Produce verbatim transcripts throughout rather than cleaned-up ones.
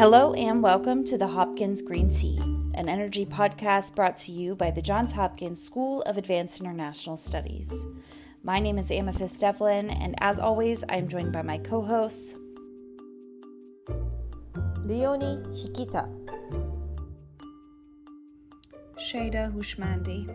Hello and welcome to the Hopkins Green Tea, an energy podcast brought to you by the Johns Hopkins School of Advanced International Studies. My name is Amethyst Devlin, and as always, I am joined by my co-hosts Leonie Hikita, Shada Hushmandi.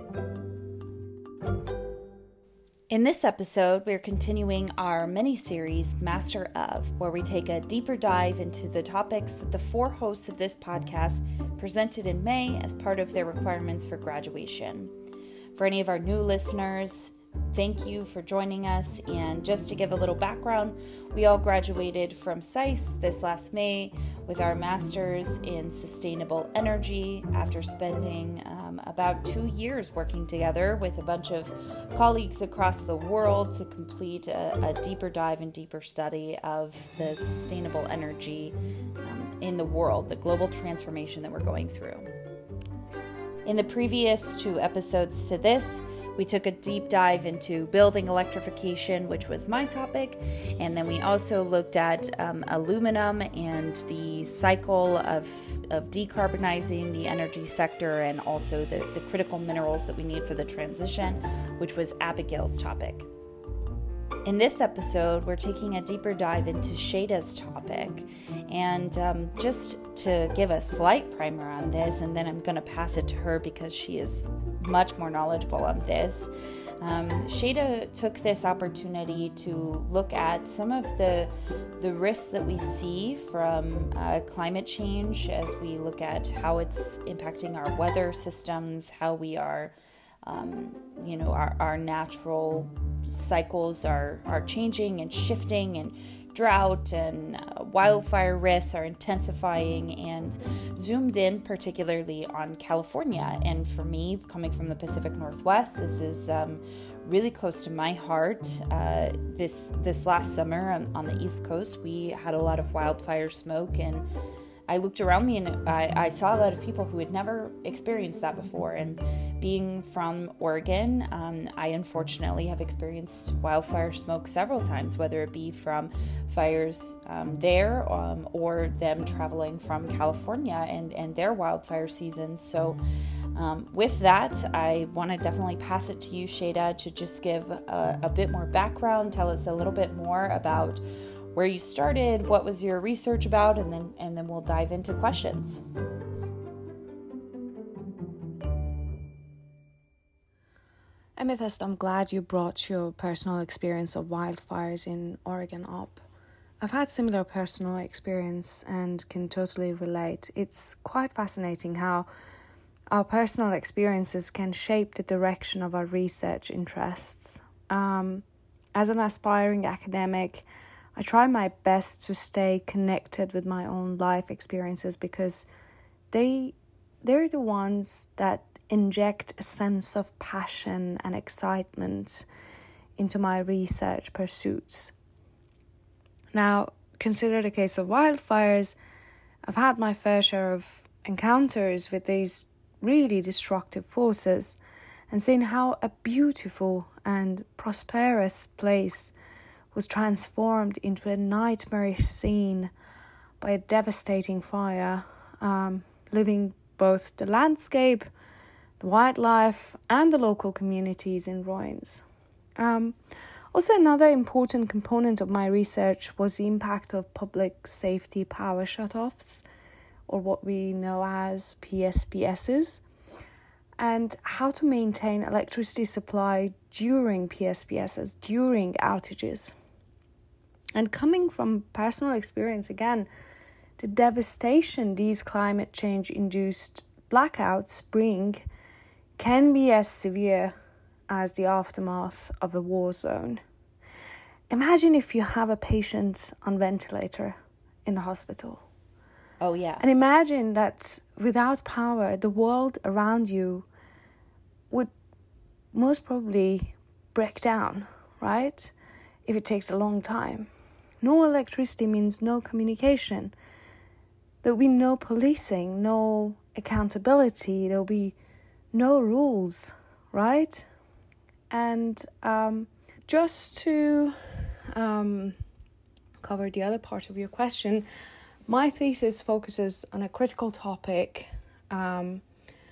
In this episode, we're continuing our mini-series, Master of, where we take a deeper dive into the topics that the four hosts of this podcast presented in May as part of their requirements for graduation. For any of our new listeners, thank you for joining us, and just to give a little background, we all graduated from S A I S this last May with our Masters in Sustainable Energy after spending um, about two years working together with a bunch of colleagues across the world to complete a, a deeper dive and deeper study of the sustainable energy um, in the world, the global transformation that we're going through. In the previous two episodes to this, we took a deep dive into building electrification, which was my topic, and then we also looked at um, aluminum and the cycle of, of decarbonizing the energy sector and also the, the critical minerals that we need for the transition, which was Abigail's topic. In this episode, we're taking a deeper dive into Shada's topic, and um, just to give a slight primer on this, and then I'm going to pass it to her because she is much more knowledgeable on this. Um, Shada took this opportunity to look at some of the the risks that we see from uh, climate change as we look at how it's impacting our weather systems, how we are, um, you know, our, our natural cycles are, are changing and shifting, and drought and uh, wildfire risks are intensifying, and zoomed in particularly on California. And for me, coming from the Pacific Northwest, this is um, really close to my heart. Uh, this this last summer on, on the East Coast, we had a lot of wildfire smoke, and I looked around me and I, I saw a lot of people who had never experienced that before. And being from Oregon, um, I unfortunately have experienced wildfire smoke several times, whether it be from fires um, there um, or them traveling from California and, and their wildfire seasons. So um, with that, I want to definitely pass it to you, Shada, to just give a, a bit more background, tell us a little bit more about where you started, what was your research about, and then and then we'll dive into questions. Amethyst, I'm glad you brought your personal experience of wildfires in Oregon up. I've had similar personal experience and can totally relate. It's quite fascinating how our personal experiences can shape the direction of our research interests. Um, as an aspiring academic, I try my best to stay connected with my own life experiences because they, they're the ones that inject a sense of passion and excitement into my research pursuits. Now, consider the case of wildfires. I've had my fair share of encounters with these really destructive forces and seen how a beautiful and prosperous place was transformed into a nightmarish scene by a devastating fire, um, leaving both the landscape, the wildlife, and the local communities in ruins. Um, also, another important component of my research was the impact of public safety power shutoffs, or what we know as P S P Ss, and how to maintain electricity supply during P S P Ss, during outages. And coming from personal experience again, the devastation these climate change-induced blackouts bring can be as severe as the aftermath of a war zone. Imagine if you have a patient on ventilator in the hospital. Oh, yeah. And imagine that without power, the world around you would most probably break down, right? If it takes a long time. No electricity means no communication. There'll be no policing, no accountability, there'll be no rules, right? And um, just to um, cover the other part of your question, My thesis focuses on a critical topic um,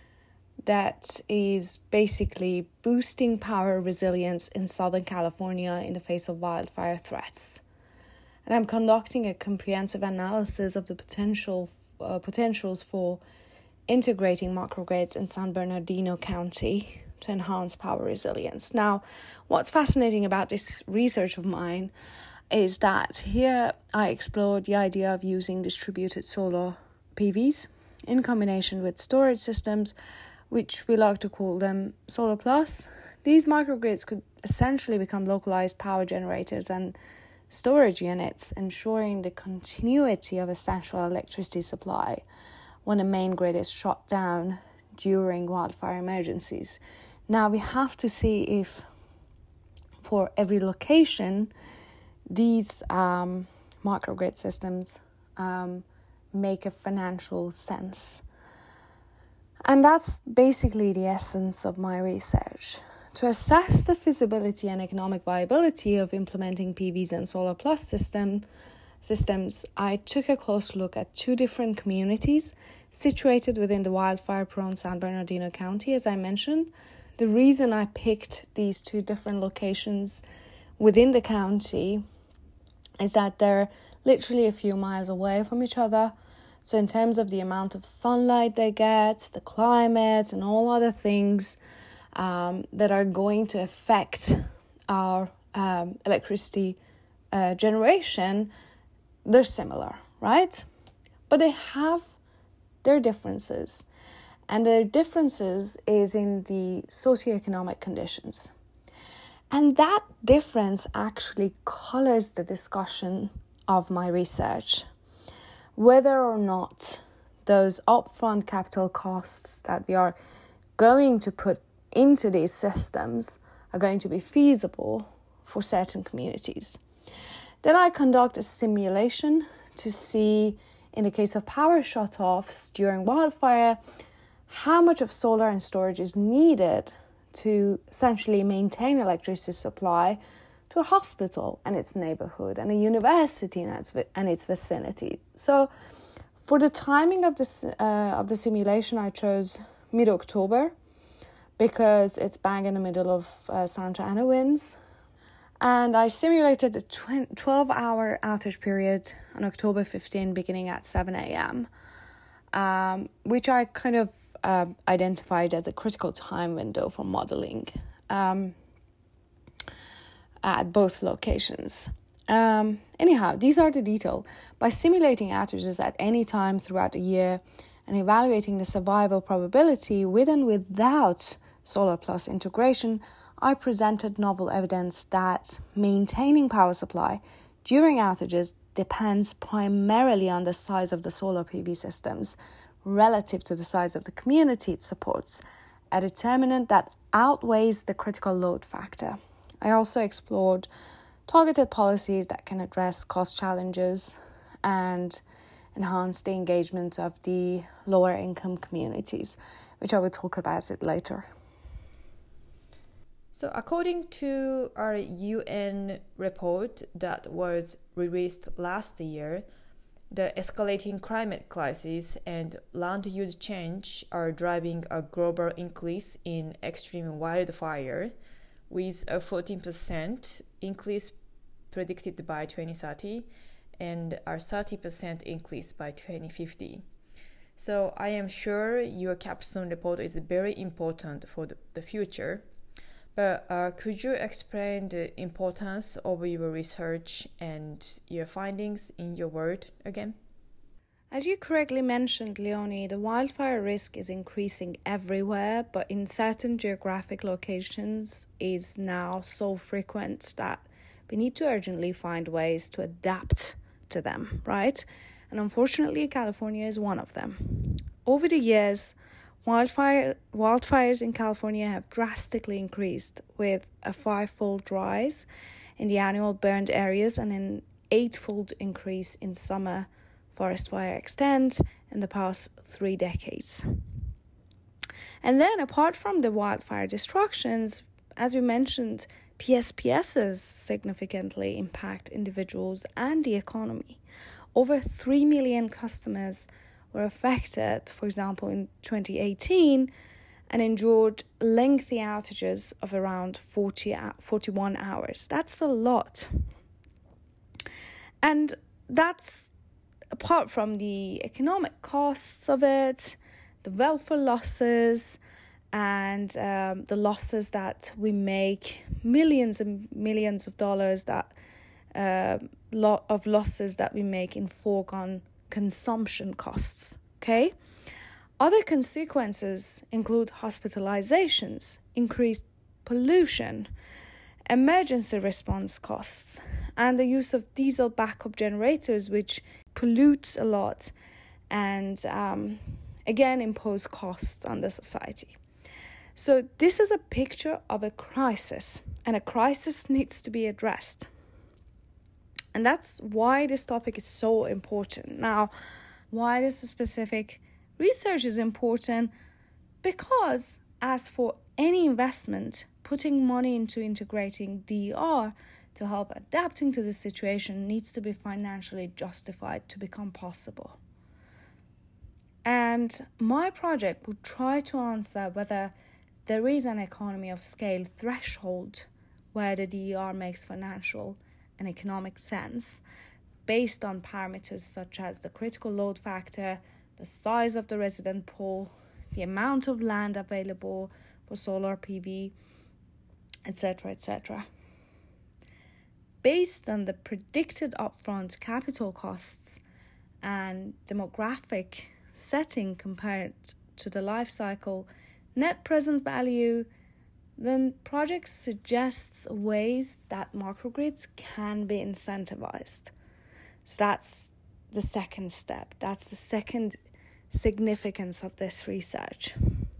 that is basically boosting power resilience in Southern California in the face of wildfire threats. And I'm conducting a comprehensive analysis of the potential uh, potentials for integrating microgrids in San Bernardino County to enhance power resilience. Now, what's fascinating about this research of mine is that here I explored the idea of using distributed solar P Vs in combination with storage systems, which we like to call them Solar Plus. These microgrids could essentially become localized power generators and storage units, ensuring the continuity of essential electricity supply when a main grid is shut down during wildfire emergencies. Now, we have to see if for every location, these um, microgrid systems um, make a financial sense. And that's basically the essence of my research. To assess the feasibility and economic viability of implementing P Vs and Solar Plus system, systems, I took a close look at two different communities situated within the wildfire-prone San Bernardino County, as I mentioned. The reason I picked these two different locations within the county is that they're literally a few miles away from each other. So in terms of the amount of sunlight they get, the climate, and all other things um, that are going to affect our um, electricity uh, generation, they're similar, right? But they have their differences. And their differences is in the socioeconomic conditions. And that difference actually colors the discussion of my research. Whether or not those upfront capital costs that we are going to put into these systems are going to be feasible for certain communities. Then I conduct a simulation to see, in the case of power shutoffs during wildfire, how much of solar and storage is needed to essentially maintain electricity supply to a hospital and its neighborhood and a university and its, and its vicinity. So for the timing of this uh, of the simulation, I chose mid-October because it's bang in the middle of uh, Santa Ana winds. And I simulated a twelve-hour outage period on October fifteenth, beginning at seven a.m., um, which I kind of uh, identified as a critical time window for modeling um, at both locations. Um, anyhow, these are the details. By simulating outages at any time throughout the year and evaluating the survival probability with and without Solar Plus integration, I presented novel evidence that maintaining power supply during outages depends primarily on the size of the solar P V systems relative to the size of the community it supports, a determinant that outweighs the critical load factor. I also explored targeted policies that can address cost challenges and enhance the engagement of the lower income communities, which I will talk about it later. So according to our U N report that was released last year, the escalating climate crisis and land use change are driving a global increase in extreme wildfire, with a fourteen percent increase predicted by twenty thirty and a thirty percent increase by twenty fifty. So I am sure your capstone report is very important for the, the future. But uh, could you explain the importance of your research and your findings in your word again? As you correctly mentioned, Leonie, the wildfire risk is increasing everywhere, but in certain geographic locations is now so frequent that we need to urgently find ways to adapt to them, right? And unfortunately, California is one of them. Over the years, Wildfire, wildfires in California have drastically increased, with a five-fold rise in the annual burned areas and an eight-fold increase in summer forest fire extent in the past three decades. And then, apart from the wildfire destructions, as we mentioned, P S P Ss significantly impact individuals and the economy. over three million customers were affected, for example, in twenty eighteen, and endured lengthy outages of around forty, forty-one hours. That's a lot. And that's apart from the economic costs of it, the welfare losses, and um, the losses that we make, millions and millions of dollars that uh, lot of losses that we make in foregone consumption costs. Okay. Other consequences include hospitalizations, increased pollution, emergency response costs, and the use of diesel backup generators, which pollutes a lot and um, again impose costs on the society. So this is a picture of a crisis, and a crisis needs to be addressed. And that's why this topic is so important. Now, why this specific research is important? Because as for any investment, putting money into integrating D E R to help adapting to the situation needs to be financially justified to become possible. And my project would try to answer whether there is an economy of scale threshold where the D E R makes financial and economic sense based on parameters such as the critical load factor, the size of the resident pool, the amount of land available for solar P V, et cetera, et cetera. Based on the predicted upfront capital costs and demographic setting compared to the life cycle net present value, then project suggests ways that microgrids can be incentivized. So that's the second step. That's the second significance of this research.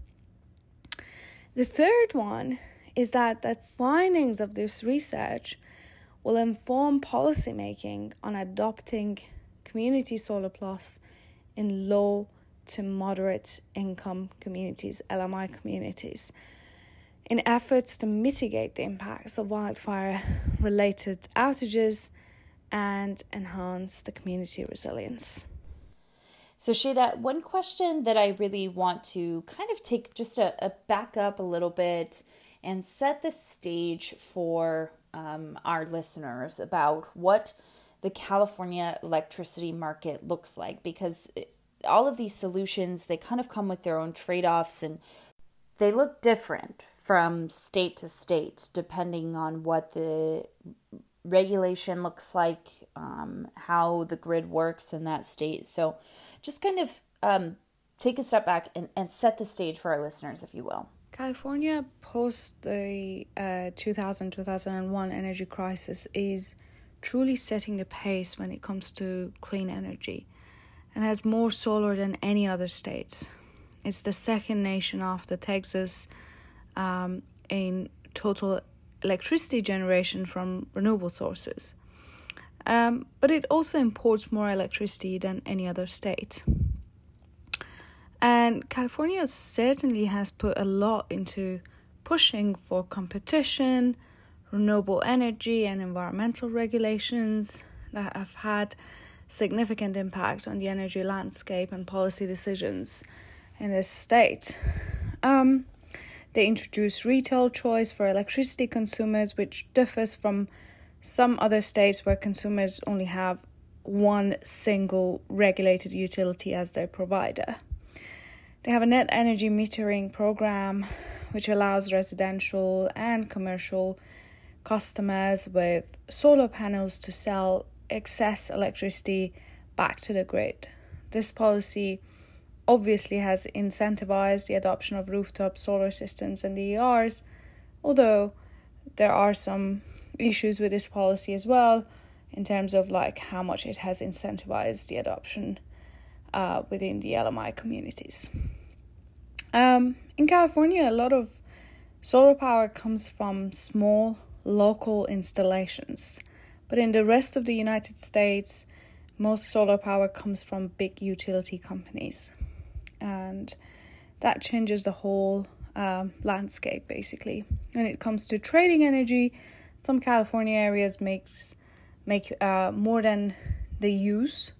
The third one is that the findings of this research will inform policymaking on adopting community solar plus in low to moderate income communities, L M I communities, in efforts to mitigate the impacts of wildfire-related outages and enhance the community resilience. So Shada, one question that I really want to kind of take just a, a back up a little bit and set the stage for um, our listeners about what the California electricity market looks like, because it, all of these solutions, they kind of come with their own trade-offs, and they look different from state to state depending on what the regulation looks like, um, how the grid works in that state. So just kind of um, take a step back and, and set the stage for our listeners, if you will. California, post the uh, two thousand to two thousand one energy crisis, is truly setting the pace when it comes to clean energy, and has more solar than any other states. It's the second nation after Texas um, in total electricity generation from renewable sources. Um, but it also imports more electricity than any other state. And California certainly has put a lot into pushing for competition, renewable energy, and environmental regulations that have had significant impact on the energy landscape and policy decisions in this state. Um, they introduced retail choice for electricity consumers, which differs from some other states where consumers only have one single regulated utility as their provider. They have a net energy metering program, which allows residential and commercial customers with solar panels to sell excess electricity back to the grid. This policy obviously has incentivized the adoption of rooftop solar systems and D E Rs, although there are some issues with this policy as well in terms of like how much it has incentivized the adoption uh, within the L M I communities. Um, in California, a lot of solar power comes from small local installations, but in the rest of the United States, most solar power comes from big utility companies, and that changes the whole um, landscape basically. When it comes to trading energy, some California areas makes make uh, more than they use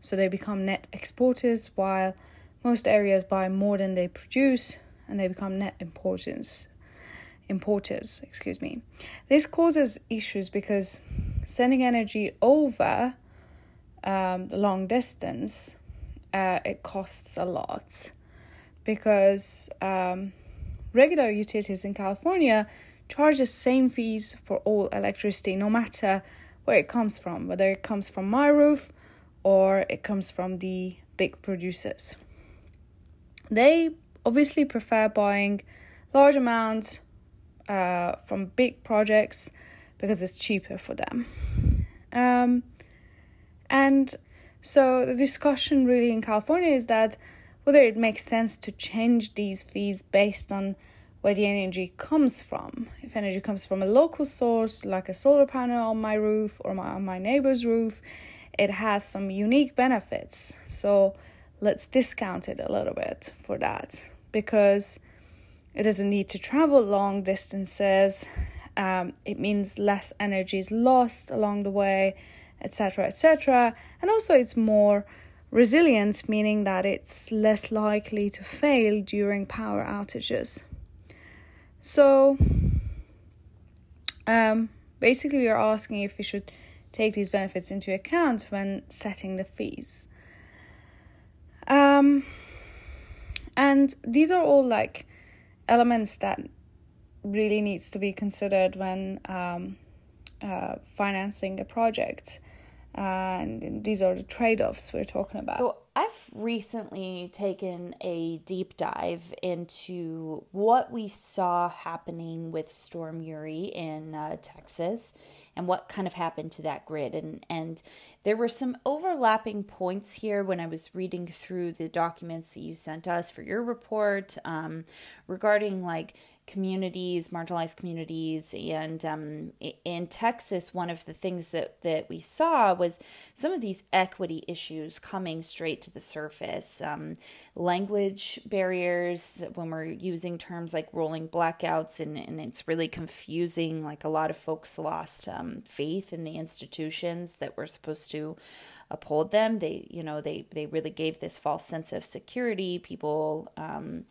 so they become net exporters, while most areas buy more than they produce, and they become net importers. Importers, excuse me. This causes issues because sending energy over um, the long distance, uh, it costs a lot, because um, regular utilities in California charge the same fees for all electricity, no matter where it comes from, whether it comes from my roof or it comes from the big producers. They obviously prefer buying large amounts uh, from big projects because it's cheaper for them. Um, and so the discussion really in California is that whether it makes sense to change these fees based on where the energy comes from. If energy comes from a local source, like a solar panel on my roof or my, on my neighbor's roof, it has some unique benefits. So let's discount it a little bit for that, because it doesn't need to travel long distances. Um, it means less energy is lost along the way, et cetera, et cetera. And also it's more resilient, meaning that it's less likely to fail during power outages. So um, basically we are asking if we should take these benefits into account when setting the fees. Um, and these are all like elements that really needs to be considered when um, uh, financing a project. Uh, and these are the trade-offs we're talking about. So I've recently taken a deep dive into what we saw happening with Storm Uri in uh, Texas and what kind of happened to that grid. And, and there were some overlapping points here when I was reading through the documents that you sent us for your report um, regarding like communities, marginalized communities. And um, in Texas, one of the things that, that we saw was some of these equity issues coming straight to the surface. Um, language barriers, when we're using terms like rolling blackouts, and, and it's really confusing. Like a lot of folks lost um, faith in the institutions that were supposed to uphold them. They, you know, they, they really gave this false sense of security. People, um,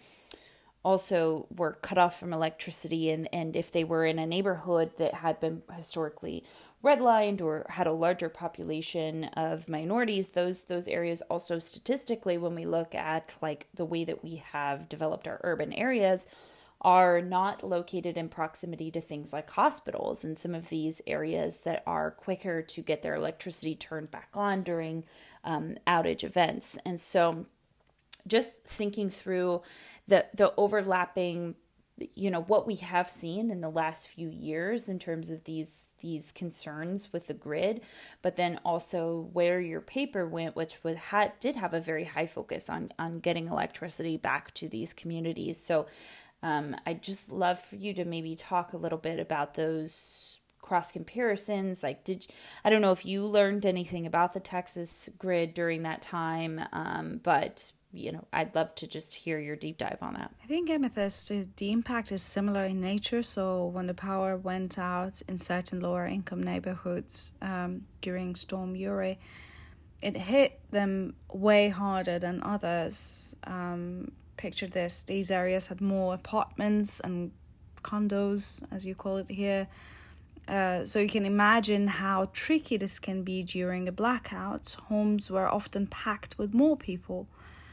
also were cut off from electricity, and, and if they were in a neighborhood that had been historically redlined or had a larger population of minorities, those those areas also statistically, when we look at like the way that we have developed our urban areas, are not located in proximity to things like hospitals and some of these areas that are quicker to get their electricity turned back on during um, outage events. And so just thinking through the the overlapping, you know, what we have seen in the last few years in terms of these these concerns with the grid, but then also where your paper went, which was had did have a very high focus on on getting electricity back to these communities. So um, I'd just love for you to maybe talk a little bit about those cross comparisons. Like, did I don't know if you learned anything about the Texas grid during that time, um, but you know, I'd love to just hear your deep dive on that. I think Amethyst, the impact is similar in nature. So when the power went out in certain lower income neighborhoods um, during Storm Uri, it hit them way harder than others. Um, picture this, these areas had more apartments and condos, as you call it here. Uh, so you can imagine how tricky this can be during a blackout. Homes were often packed with more people,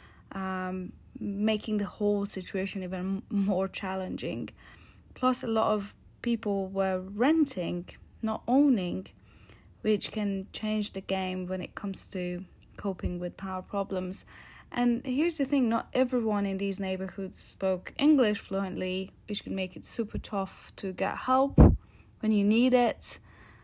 Um, making the whole situation even more challenging. Plus, a lot of people were renting, not owning, which can change the game when it comes to coping with power problems. And here's the thing, not everyone in these neighborhoods spoke English fluently, which can make it super tough to get help when you need it.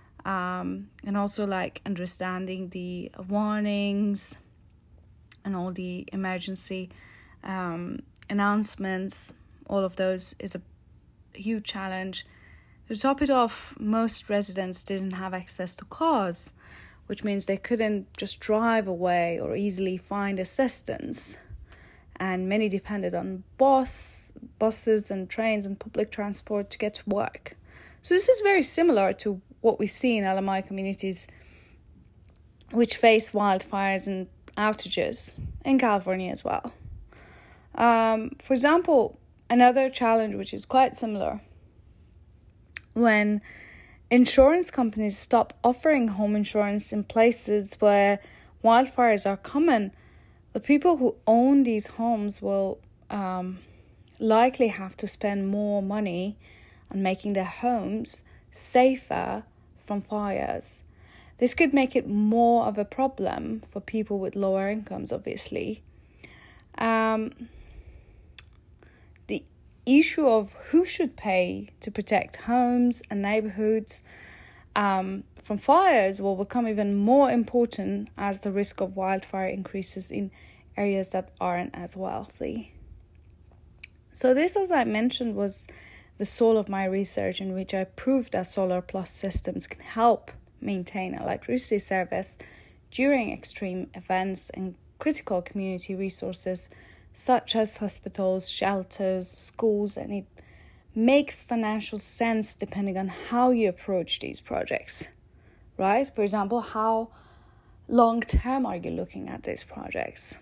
Um, and also like understanding the warnings and all the emergency um, announcements, all of those is a huge challenge. To top it off, most residents didn't have access to cars, which means they couldn't just drive away or easily find assistance. And many depended on bus, buses and trains and public transport to get to work. So this is very similar to what we see in L M I communities which face wildfires and outages in California as well. Um, for example, another challenge which is quite similar, when insurance companies stop offering home insurance in places where wildfires are common, the people who own these homes will um, likely have to spend more money on making their homes safer from fires. This could make it more of a problem for people with lower incomes, obviously. Um, the issue of who should pay to protect homes and neighborhoods um, from fires will become even more important as the risk of wildfire increases in areas that aren't as wealthy. So this, as I mentioned, was the soul of my research, in which I proved that solar plus systems can help maintain electricity service during extreme events and critical community resources such as hospitals, shelters, schools, and it makes financial sense depending on how you approach these projects, right? For example, how long term are you looking at these projects?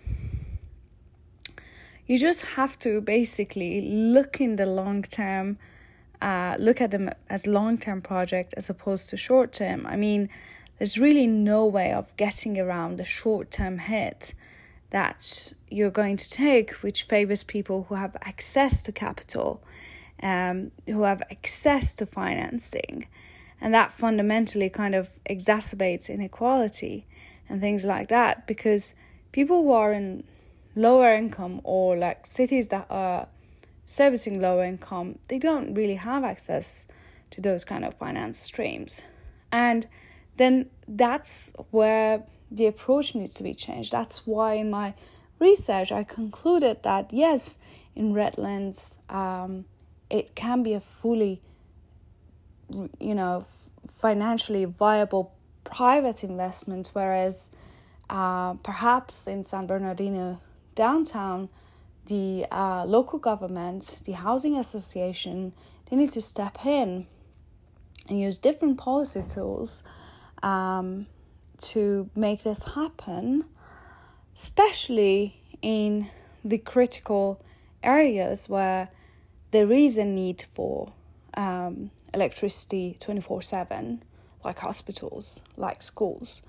You just have to basically look in the long term, uh, look at them as long-term project as opposed to short-term. I mean, there's really no way of getting around the short-term hit that you're going to take, which favors people who have access to capital, um, who have access to financing. And that fundamentally kind of exacerbates inequality and things like that, because people who are in lower income or like cities that are servicing lower income, they don't really have access to those kind of finance streams. And then that's where the approach needs to be changed. That's why in my research I concluded that yes, in Redlands um, it can be a fully, you know, financially viable private investment, whereas uh, perhaps in San Bernardino downtown, the uh, local government, the housing association, they need to step in and use different policy tools um, to make this happen, especially in the critical areas where there is a need for um, electricity twenty-four seven, like hospitals, like schools.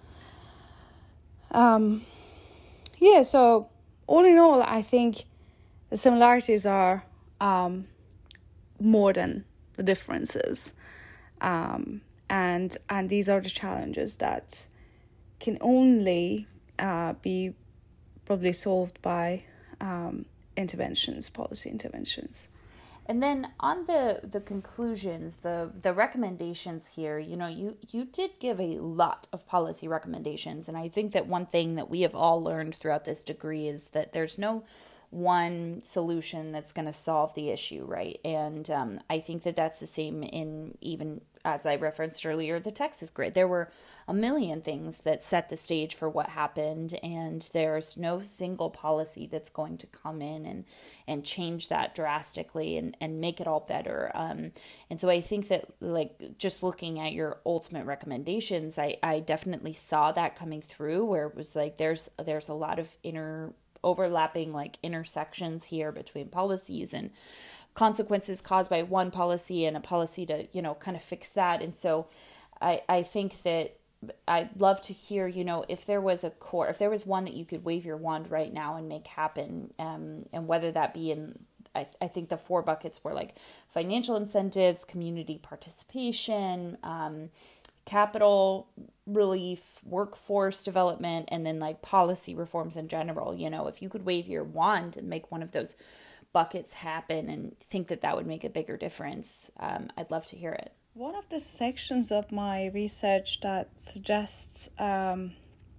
Um, yeah, so all in all, I think the similarities are um, more than the differences. Um, and and these are the challenges that can only uh, be probably solved by um, interventions, policy interventions. And then on the, the conclusions, the, the recommendations here, you know, you, you did give a lot of policy recommendations. And I think that one thing that we have all learned throughout this degree is that there's no one solution that's going to solve the issue, right? And um, I think that that's the same in even, as I referenced earlier, the Texas grid. There were a million things that set the stage for what happened, and there's no single policy that's going to come in and, and change that drastically and, and make it all better. Um, and so I think that, like, just looking at your ultimate recommendations, I, I definitely saw that coming through, where it was like there's there's a lot of inner overlapping like intersections here between policies and consequences caused by one policy and a policy to, you know, kind of fix that. And so I, I think that I'd love to hear, you know, if there was a core, if there was one that you could wave your wand right now and make happen, um, and whether that be in, I, I think the four buckets were like financial incentives, community participation, um, capital relief, workforce development, and then like policy reforms in general. You know, if you could wave your wand and make one of those buckets happen and think that that would make a bigger difference, um, I'd love to hear it. One of the sections of my research that suggests um,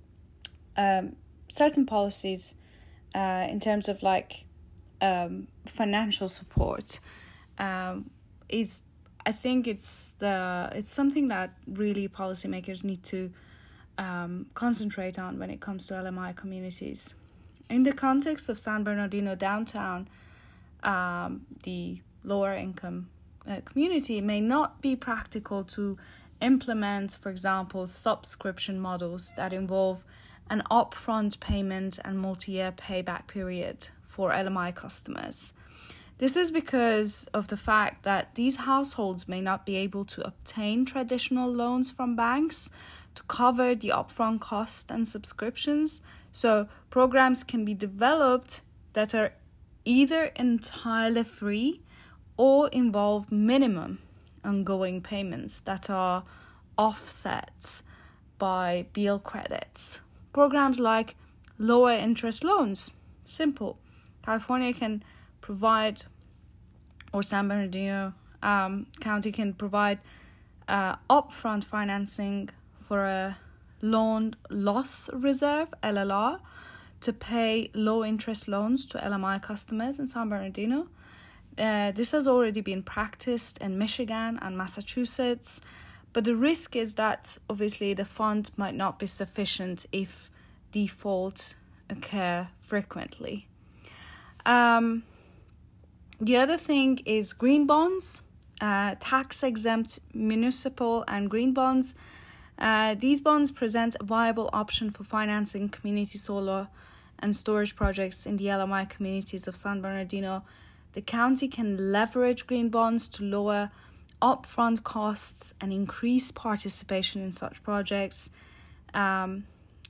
um, certain policies uh, in terms of like um, financial support um, is, I think it's the it's something that really policymakers need to um, concentrate on when it comes to L M I communities. In the context of San Bernardino downtown, um, the lower income uh, community may not be practical to implement, for example, subscription models that involve an upfront payment and multi-year payback period for L M I customers. This is because of the fact that these households may not be able to obtain traditional loans from banks to cover the upfront costs and subscriptions. So programs can be developed that are either entirely free or involve minimum ongoing payments that are offset by bill credits. Programs like lower interest loans, simple. California can provide, or San Bernardino um, County can provide uh, upfront financing for a loan loss reserve, L L R, to pay low interest loans to L M I customers in San Bernardino. Uh, this has already been practiced in Michigan and Massachusetts, but the risk is that obviously the fund might not be sufficient if defaults occur frequently. Um, The other thing is green bonds, uh, tax-exempt municipal and green bonds. Uh, these bonds present a viable option for financing community solar and storage projects in the L M I communities of San Bernardino. The county can leverage green bonds to lower upfront costs and increase participation in such projects. Um,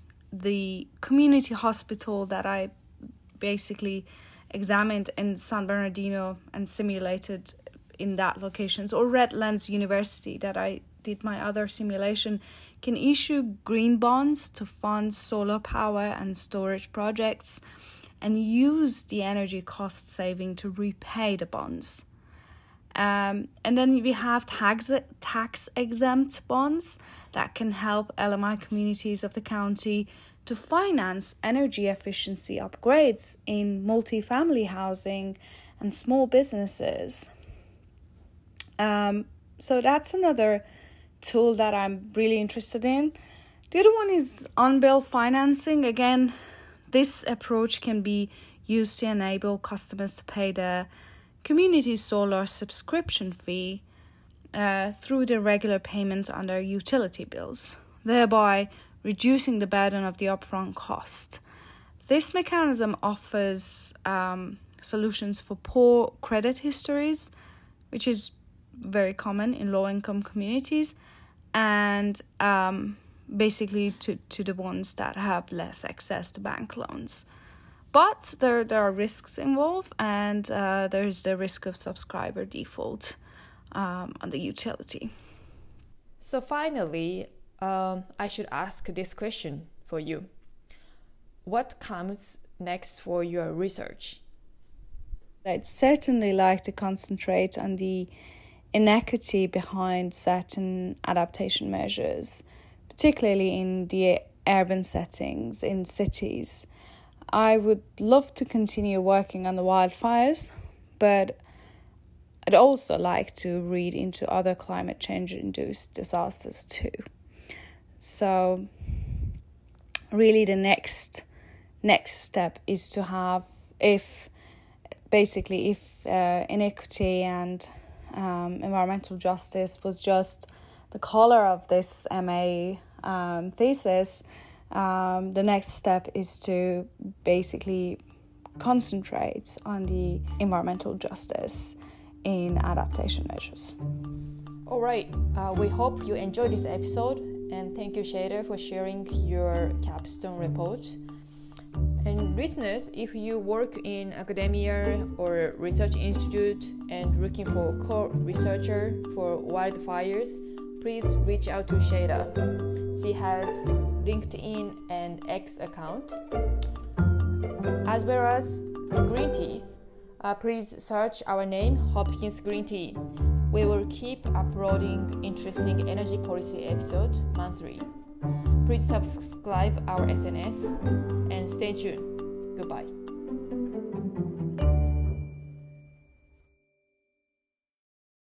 the community hospital that I basically examined in San Bernardino and simulated in that locations, or Redlands University that I did my other simulation, can issue green bonds to fund solar power and storage projects and use the energy cost saving to repay the bonds. Um, and then we have tax tax exempt bonds that can help L M I communities of the county to finance energy efficiency upgrades in multifamily housing and small businesses. Um, so that's another tool that I'm really interested in. The other one is unbilled financing. Again, this approach can be used to enable customers to pay their community solar subscription fee uh, through the regular payments on their utility bills, thereby reducing the burden of the upfront cost. This mechanism offers um, solutions for poor credit histories, which is very common in low-income communities, and um, basically to, to the ones that have less access to bank loans. But there, there are risks involved, and uh, there is the risk of subscriber default um, on the utility. So finally, Um, I should ask this question for you. What comes next for your research? I'd certainly like to concentrate on the inequity behind certain adaptation measures, particularly in the urban settings, in cities. I would love to continue working on the wildfires, but I'd also like to read into other climate change-induced disasters too. So really the next next step is to have, if basically if uh, inequity and um, environmental justice was just the color of this M A um, thesis, um, the next step is to basically concentrate on the environmental justice in adaptation measures. All right, uh, we hope you enjoyed this episode. And thank you, Shader, for sharing your capstone report. And listeners, if you work in academia or research institute and looking for a co-researcher for wildfires, please reach out to Shader. She has LinkedIn and X account, as well as green teas. Uh, please search our name, Hopkins Green Tea. We will keep uploading interesting energy policy episodes monthly. Please subscribe our S N S and stay tuned. Goodbye.